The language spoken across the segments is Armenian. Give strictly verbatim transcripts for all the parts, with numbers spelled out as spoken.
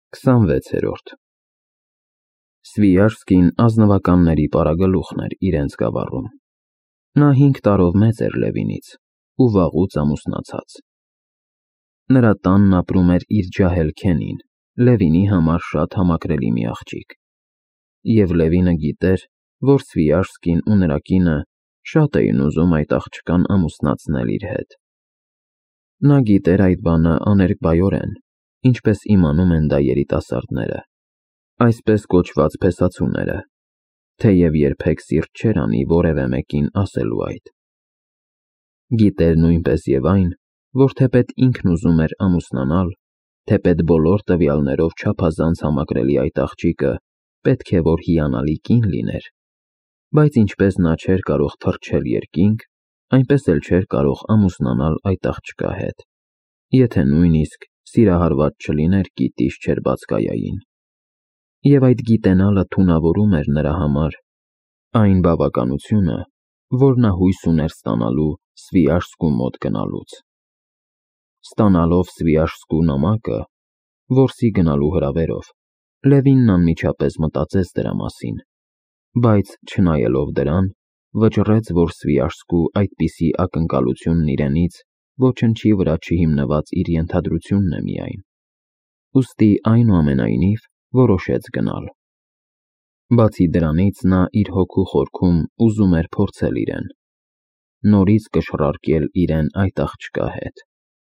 քսանվեցերորդ Սվիաշսկին ազնվականների պարագլուխն էր իրենց գավառում։ Նա հինգ տարով մեծ էր Լևինից ու վաղուց ամուսնացած։ Նրա տանն ապրում էր իր ջահել քենին, Լևինի համար շատ համակրելի մի աղջիկ։ Եվ Լևինը գիտեր, որ Սվիաշսկին ու նրա կինը շատ էին ուզում այդ աղջկան ամուսնացնել իր հետ։ Նա գիտեր այդ բանը աներկբայորեն, ինչպես իմանում են դա երիտասարդները, այսպես կոչված փեսացուները, թեև երբեք սիրտ չէր անի որևէ մեկին ասելու այդ։ Գիտեր նույնպես և այն, որ թեպետ ինքն ուզում էր ամուսնանալ, թեպետ բոլոր տվյալներով չափազանց համակրելի այդ աղջիկը պետք է որ հիանալի կին լիներ, բայց ինչպես նա չէր կարող թռչել երկինք, այնպես էլ չէր կարող ամուսնանալ այդ աղջկա հետ, եթե նույնիսկ սիրահարված չլիներ կիտիշ չերբածկայային։ Եվ այդ գիտենալը թունավորում էր նրա համար այն բավականությունը, որ նա հույս ուներ ստանալու Սվիաշսկու մոտ գնալուց։ Ստանալով Սվիաշսկու նամակը, որսի գնալու հրավերով, Լևինն անմիջապես մտածեց դրա մասին, բայց չնայելով դրան, վճռեց, որ Սվիաշսկու այդպիսի ակնկալությունն իրենից ոչնչի վրա չհիմնված իր ենթադրությունն է միայն, ուստի այնուամենայնիվ որոշեց գնալ։ Բացի դրանից նա իր հոգու խորքում ուզում էր փորձել իրեն, նորից կշռարկել իրեն այդ աղջկա հետ։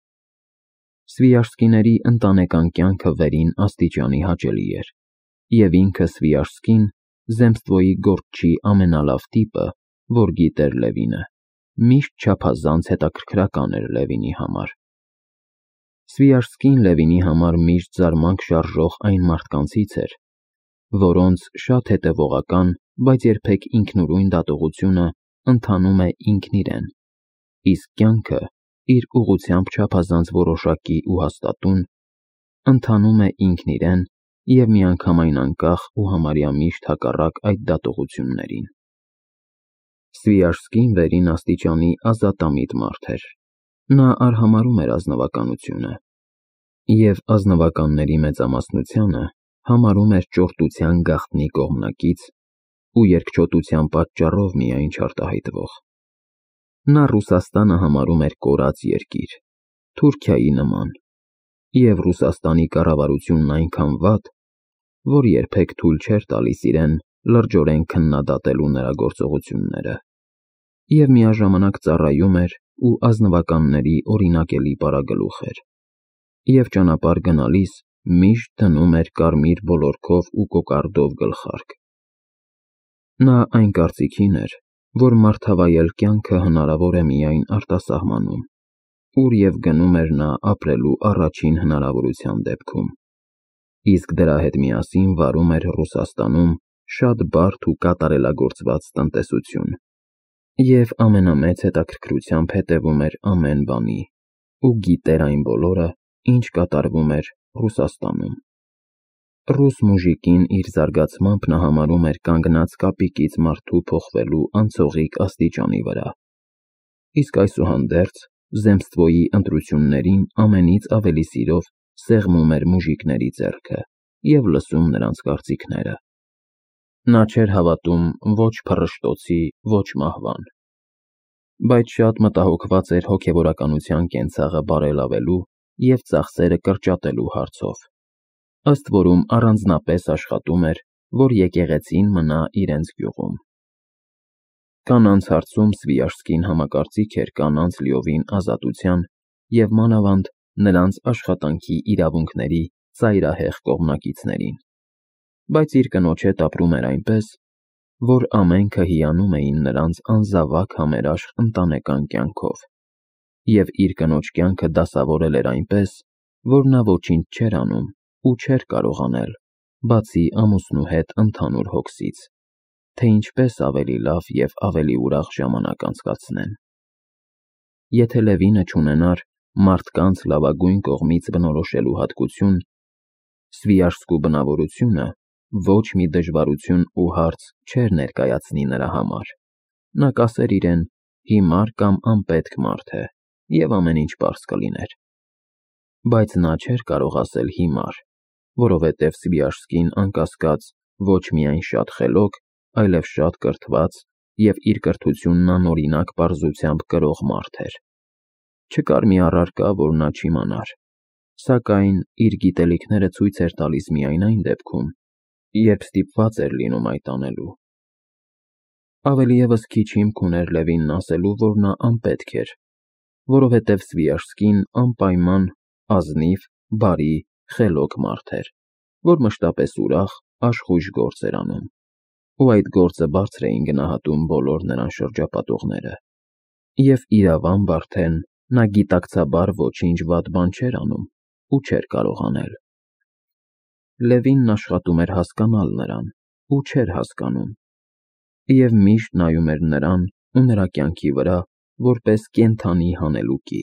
Սվիաշսկիների ընտանեկան կյանքը վերին աստիճանի հաճելի էր, և ինքը Սվիաշսկին, Զեմստվոյի գործչի ամենալավ տիպը, որ գիտեր Լևինը, միշտ չափազանց հետաքրքրական էր Լևինի համար։ Սվիաշսկին Լևինի համար միշտ զարմանք շարժող այն մարդկանցից էր, որոնց շատ հետևողական, բայց երբեք ինքնուրույն դատողությունը ընթանում է ինքն իրեն, իսկ կյանքը իր ուղղությամբ չափազանց որոշակի ու հաստատուն ընթանում է ինքն իրեն և միանգամայն անկախ ու համարյա միշտ հակառակ այդ դատողություններին։ Սվիաշսկին վերին աստիճանի ազատամիտ մարդ էր։ Նա արհամարհում էր ազնվականությունը և ազնվականների մեծամասնությանը համարում էր ճորտության գաղտնի կողմնակից ու երկչոտության պատճառով միայն չարտահայտվող։ Նա Ռուսաստանը համարում էր կորած երկիր, Թուրքիայի նման, և Ռուսաստանի կառավարությունն այնքան վատ, որ երբեք թույլ չէր տալիս իրեն լրջորեն քննադատելու նրա գործողությունները, և միաժամանակ ծառայում էր ու ազնվականների օրինակելի պարագլուխ էր, և ճանապարհ գնալիս միշտ դնում էր կարմիր բոլորքով ու կոկարդով գլխարկ։ Նա այն կարծիքին էր, որ մարդավայել կյանքը հնարավոր է միայն արտասահմանում, ուր և գնում էր նա ապրելու առաջին հնարավորության դեպքում, իսկ դրա հետ միասին վարում էր Ռուսաստանում շատ բարդ ու կատարելագործված տնտեսություն և ամենամեծ հետաքրքրությամբ հետևում էր ամեն բանի ու գիտեր այն բոլորը, ինչ կատարվում էր Ռուսաստանում։ Ռուս մուժիկին իր զարգացմամբ նա համարում էր կանգնած կապիկից մարդու փոխվելու անցողիկ աստիճանի վրա, իսկ այսուհանդերձ Զեմստվոյի ընտրություններին ամենից ավելի սիրով սեղմում էր մուժիկների ձեռքը և լսում նրանց կարծիքները։ Նա չէր հավատում ոչ փռշտոցի, ոչ մահվան, բայց շատ մտահոգված էր հոգևորականության կենցաղը բարելավելու և ծախսերը կրճատելու հարցով, ըստ որում առանձնապես աշխատում էր, որ եկեղեցին մնա իրենց գյուղում։ Կանանց հարցում Սվիաշսկին համակարծիք էր կանանց լիովին ազատության և մանավանդ նրանց աշխատանքի իրավունքների ծայրահեղ կողմնակիցներին, բայց իր կնոջ հետ ապրում էր այնպես, որ ամենքը հիանում էին նրանց անզավակ համերաշխ ընտանեկան կյանքով, և իր կնոջ կյանքը դասավորել էր այնպես, որ նա ոչինչ չէր անում ու չէր կարող անել, բացի ամուսնու հետ ընդհանուր հոգսից, թե ինչպես ավելի լավ և ավելի ուրախ ժամանակ անցկացնեն։ Եթե Լևինը չունենար մարդկանց լավագույն կողմից բնորոշելու հատկություն, Սվիաշսկու բնավորությունը ոչ մի դժվարություն ու հարց չէր ներկայացնի նրա համար, նա կասեր իրեն հիմար կամ անպետք մարդ է և ամեն ինչ պարզ կլիներ, բայց նա չէր կարող ասել հիմար, որովհետև Սվիաշսկին անկասկած ոչ միայն շատ խելոք, այլև շատ կրթված և իր կրթությունն անօրինակ պարզությամբ կրող մարդ էր։ Չկար մի առարկա, որ նա չիմանար, սակայն իր գիտելիքները ցույց էր տալիս միայն այն դեպքում, երբ ստիպված էր լինում այդ անելու։ Ավելի ևս քիչ հիմք ուներ Լևինն ասելու, որ նա անպետք էր, որովհետև Սվիաշսկին անպայման ազնիվ, բարի, խելոք մարդ էր, որ մշտապես ուրախ, աշխույժ գործ էր անում, ու այդ գործը բարձր էին գնահատում բոլոր նրան շրջապատողները, և իրավամբ արդեն նա գիտակցաբար ոչինչ վատ բան չէր անում ու չէր կարող անել։ Լևինն աշխատում էր հասկանալ նրան ու չէր հասկանում, և միշտ նայում էր նրան ու նրա կյանքի վրա որպես կենդանի հանելուկի։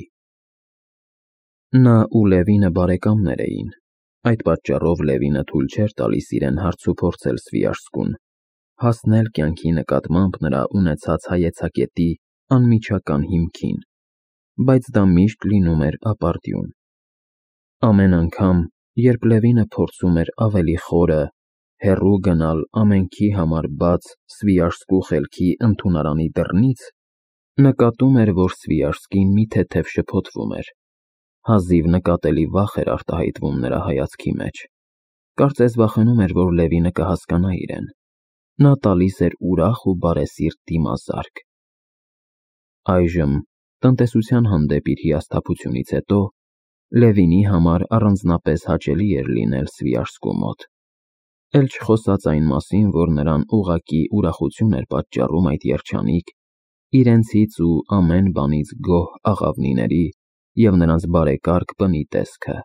Նա ու Լևինը բարեկամներ էին, այդ պատճառով Լևինը թույլ չէր տալիս իրեն հարցուփորձել Սվիաշսկուն, հասնել կյանքի նկատմամբ նրա ունեցած հայեցակետի անմիջական հիմքին, բայց դա միշտ լինում էր ապարդյուն։ Ամեն անգամ, երբ Լևինը փորձում էր ավելի խորը, հեռու գնալ ամենքի համար բաց Սվիաշսկու խելքի ընդունարանի դռնից, նկատում էր, որ Սվիաշսկին մի թեթև շփոթվում էր, հազիվ նկատելի վախ էր արտահայտվում նրա հայացքի մեջ, կարծես վախենում էր, որ Լևինը կհասկանա իրեն, նա տալիս էր ուրախ ու բարեսիրտ դիմազարկ։ Այժմ, տնտեսության հանդեպ իր հիասթափությունից հետո, Լևինի համար առանձնապես հաճելի էր լինել Սվիաշսկու մոտ, էլ չխոսած այն մասին, որ նրան ուղղակի ուրախություն էր պատճառում այդ երջանիկ, իրենցից ու ամեն բանից գոհ աղավնիների և նրանց բարեկարգ բնի տեսքը։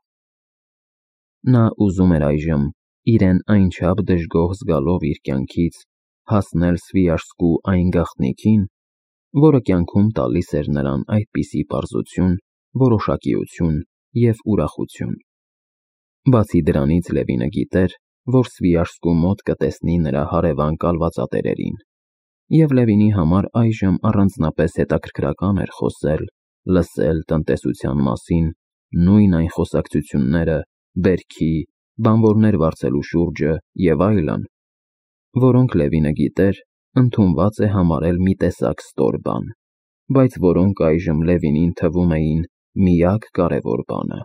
Նա ուզում էր այժմ, իրեն այնչափ դժգոհ զգալով իր կյանքից, հասնել Սվիաշսկու այն գաղտնիքին, որը կյանքում տալիս էր նրան այդպիսի պարզություն, որոշակիություն և ուրախություն։ Բացի դրանից Լևինը գիտեր, որ Սվիաշսկու մոտ կտեսնի նրա հարևան կալվածատերերին, և Լևինի համար այժմ առանձնապես հետաքրքրական էր խոսել, լսել տնտեսության մասին, նույն այն խոսակցությունները, բերքի, բանվորներ վարձելու շուրջը և այլն, որոնք Լևինը գիտեր, ընդունված է համարել մի տեսակ ստոր բան, բայց որոնք այժմ Լևինին թվում էին միակ կարևոր բանը։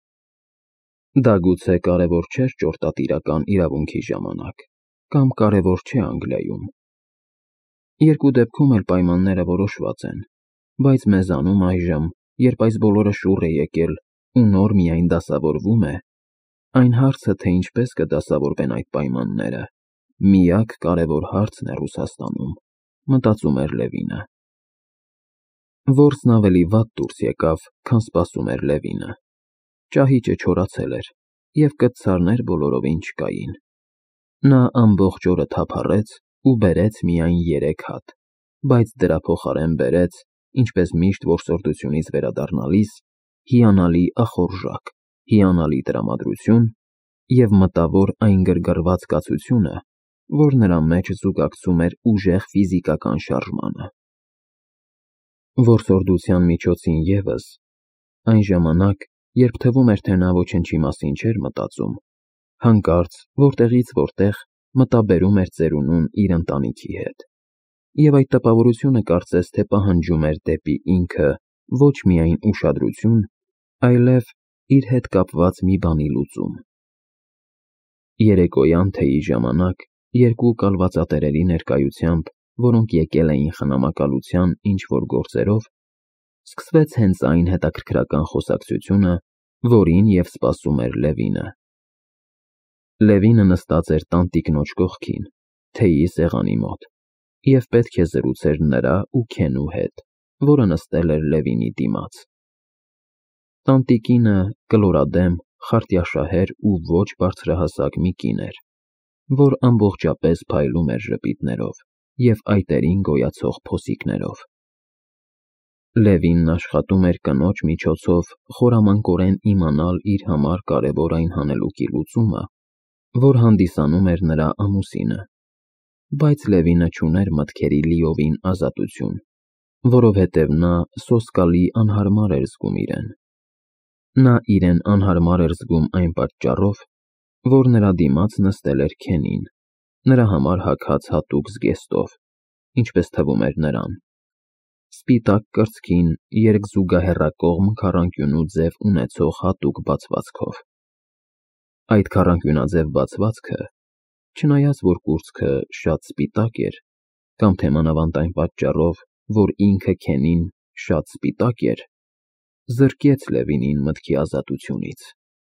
Դա գուցե կարևոր չէր ճորտատիրական իրավունքի ժամանակ, կամ կարևոր չէ Անգլիայում։ Երկու դեպքում էլ պայմանները որոշված են, բայց մեզանում այժմ, երբ այս բոլորը շուռ է եկել ու նոր միայն դասավորվում է, այն հարցը, թե ինչպես կդասավորվեն այդ պայմանները, միակ կարևոր հարցն է Ռուսաստանում, մտածում էր Լևինը։ Որսն ավելի վատ դուրս եկավ, քան սպասում էր Լևինը։ Ճահիճը չորացել էր, և կտցարներ բոլորովին չկային։ Նա ամբողջ օրը թափառեց ու բերեց միայն երեք հատ, բայց դրա փոխարեն բերեց, ինչպես միշտ որսորդությունից վերադառնալիս, հիանալի ախորժակ, հիանալի տրամադրություն և մտավոր այն գրգռված կացությունը, որ նրա մեջ զուգակցում էր ուժեղ ֆիզիկական շարժմանը։ Որսորդության միջոցին ևս, այն ժամանակ, երբ թվում էր, թե նա ոչնչի մասին չէր մտածում, հանկարծ, որտեղից որտեղ, մտաբերում էր ծերունուն իր ընտանիքի հետ, և այդ տպավորությունը կարծես թե պահանջում էր դեպի ինքը ոչ միայն ուշադրություն, այլև իր հետ կապված մի բանի լուծում։ Երեկոյան թեյի ժամանակ, երկու կալվածատերերի ներկայությամբ, որոնք եկել էին խնամակալության ինչ-որ գործերով, սկսվեց հենց այն հետաքրքրական խոսակցությունը, որին և սպասում էր Լևինը։ Լևինը նստած էր տանտիկնոջ կողքին, թեյի սեղանի մոտ, և պետք է զրուցեր նրա ու Քենու հետ, որը նստել էր Լևինի դիմաց։ Տանտիկինը կլորադեմ, խարտյաշահեր ու ոչ բարձրահասակ մի կին էր, որ ամբողջապես փայլում էր ժպիտներով և այտերին գոյացող փոսիկներով։ Լևինն աշխատում էր կնոջ միջոցով խորամանկորեն իմանալ իր համար կարևոր այն հանելուկի լուծումը, որ հանդիսանում էր նրա ամուսինը, բայց Լևինը չուներ մտքերի լիովին ազատություն, որովհետև նա սոսկալի անհարմար էր զգում իրեն։ Նա իրեն անհարմար էր զգում այն պատճառով, որ նրա դիմաց նստել էր Քենին, նրա համար հագած հատուկ զգեստով, ինչպես թվում էր նրան, սպիտակ կրծքին երկզուգահեռակողմ քառանկյունու ձև ունեցող հատուկ բացվածքով։ Այդ քառանկյունաձև բացվածքը, չնայած որ կուրծքը շատ սպիտակ էր, կամ թե մանավանդ այն պատճառով, որ ինքը Քենին շատ սպիտակ էր, զրկեց Լևինին մտքի ազատությունից։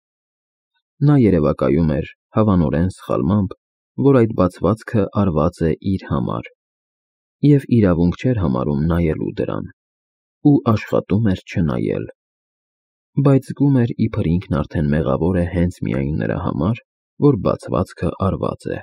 Նա երևակայում էր հավանորեն սխալմամբ, որ այդ բացվածքը արված է իր համար, և իրավունք չէր համարում նայելու դրան, ու աշխատում էր չնայել, բայց զգում էր, իբր ինքն արդեն մեղավոր է հենց միայն նրա համար, որ բացվածքը արված է։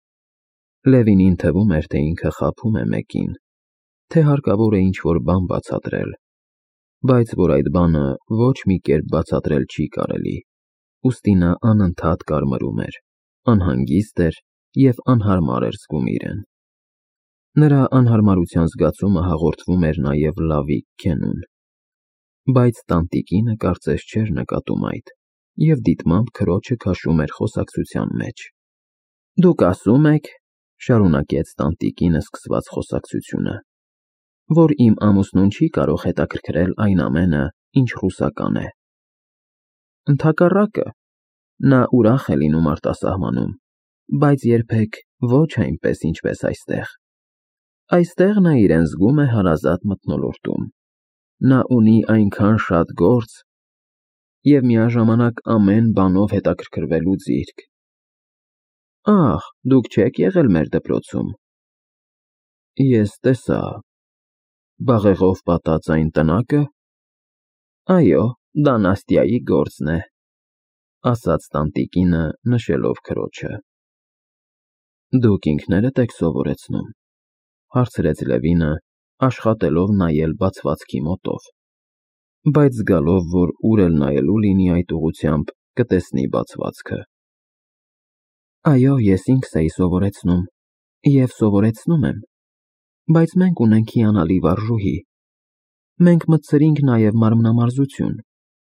Լևինին թվում էր, թե ինքը խաբում է մեկին, թե հարկավոր է ինչ-որ բան բացատրել, բայց որ այդ բանը ոչ մի կերպ բացատրել չի կարելի, ուստի նա անընդհատ կարմրում էր, անհանգիստ էր և անհարմար էր զգում իրեն։ Նրա անհարմարության զգացումը հաղորդվում էր նաև լավիկ Քենուն, բայց տանտիկինը կարծես չէր նկատում այդ, և դիտմամբ քրոջը քաշում էր խոսակցության մեջ։ «Դուք ասում եք, — շարունակեց տանտիկինը սկսված խոսակցությունը, — որ իմ ամուսնուն չի կարող հետաքրքրել այն ամենը, ինչ ռուսական է։ Ընդհակառակը, նա ուրախ է լինում արտասահմանում, բայց երբեք ոչ այնպես, ինչպես այստեղ։ Այստեղ նա իրեն զգում է հարազատ մթնոլորտում, նա ունի այնքան շատ գործ և միաժամանակ ամեն բանով հետաքրքրվելու ձիրք։ Ահ, դուք չե՞ք եղել մեր դպրոցում։ Ես տեսա… բաղեղով պատած այն տնակը։ Այո, դա Նաստյայի գործն է, — ասաց տանտիկինը, նշելով քրոջը։ Դուք ինքներդ եք սովորեցնում, — հարցրեց Լևինը, աշխատելով նայել բացվածքի մոտով, բայց զգալով, որ ուր էլ նայելու լինի այդ ուղղությամբ, կտեսնի բացվածքը։ Այո, ես ինքս էի սովորեցնում և սովորեցնում եմ, բայց մենք ունենք հիանալի վարժուհի, մենք մտցրինք նաև մարմնամարզություն։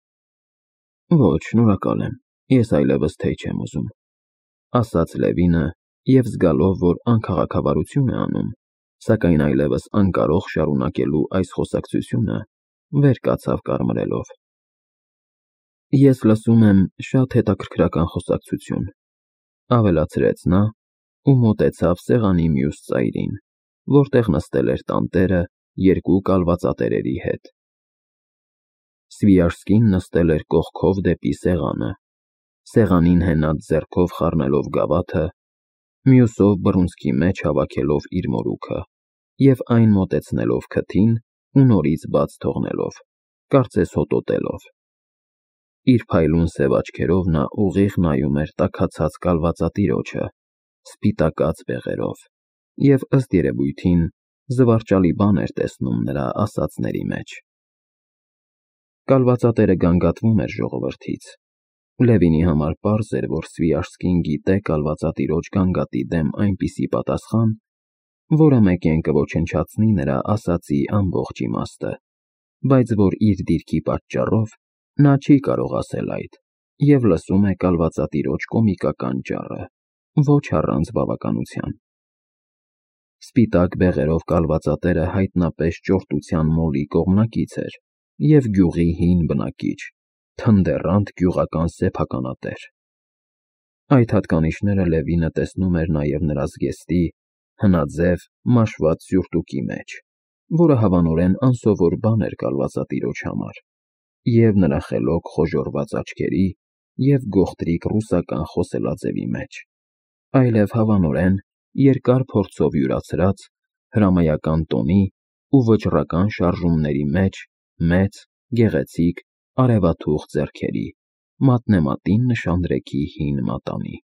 Ոչ, շնորհակալ եմ, ես այլևս թեյ չեմ ուզում, — ասաց Լևինը, և զգալով, որ անքաղաքավարություն է անում, սակայն այլևս անկարող շարունակելու այս խոսակցությունը, վեր կացավ կարմրելով։ Ես լսում եմ շատ հետաքրքրական խոսակցություն, — ավելացրեց նա ու մոտեցավ սեղանի մյուս ծայրին, որտեղ նստել էր տանտերը երկու կալվածատերերի հետ։ Սվիաժսկին նստել էր կողքով դեպի սեղանը, սեղանին հենած ձեռքով խառնելով գավաթը, մյուսով բռունցքի մեջ հավաքելով իր մորուքը և այն մոտեցնելով քթին ու նորից բաց թողնելով, կարծես հոտոտելով։ Իր փայլուն սև աչքերով նա ուղիղ նայում էր տաքացած կալվածատիրոջը, սպիտակած բեղերով, և ըստ երևույթին զվարճալի բան էր տեսնում նրա ասածների մեջ։ Կալվածատերը գանգատվում էր ժողովրդից։ Լևինի համար պարզ էր, որ Սվիաժսկին գիտե կալվածատիրոջ գանգատի դեմ այնպիսի պատասխան, որը մեկեն կոչնչացնի նրա ասածի ամբողջ իմաստը, բայց որ իր դիրքի պատճառով նա չի կարող ասել այդ և լսում է կալվածատիրոջ կոմիկական ճառը, ոչ առանց բավականության։ Սպիտակ բեղերով կալվածատերը հայտնապես ճորտության մոլի կողմնակից էր և գյուղի հին բնակիչ, թնդեռանդ գյուղական սեփականատեր։ Այդ հատկանիշները Լևինը տեսնում էր նաև նրա զգեստի, հնաձև, մաշված սյուրտուկի մեջ, որը հավանորեն անսովոր բան էր կալվածատիրոջ համար, և նրա խելոք խոժոռված աչքերի և գողտրիկ ռուսական խոսելաձևի մեջ, այլև հավանորեն երկար փորձով յուրացրած հրամայական տոնի ու վճռական շարժումների մեջ մեծ, գեղեցիկ, արևաթուխ ձեռքերի, մատնեմատին նշանдрեքի հին մատանի։